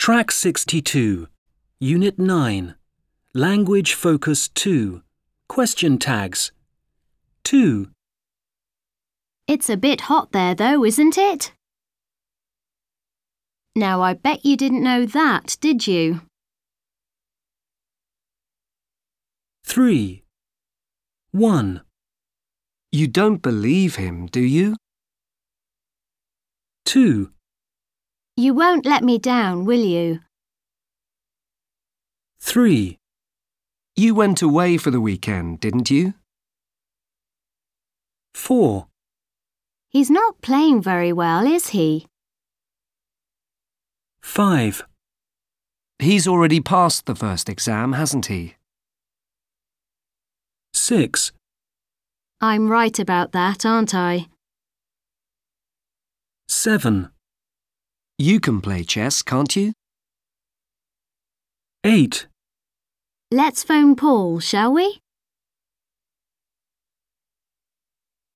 Track 62, Unit 9, Language Focus 2, Question Tags. 2. It's a bit hot there though, isn't it? Now I bet you didn't know that, did you? 3. 1. You don't believe him, do you? 2. You won't let me down, will you? 3. You went away for the weekend, didn't you? 4. He's not playing very well, is he? 5. He's already passed the first exam, hasn't he? 6. I'm right about that, aren't I? 7. You can play chess, can't you? 8. Let's phone Paul, shall we?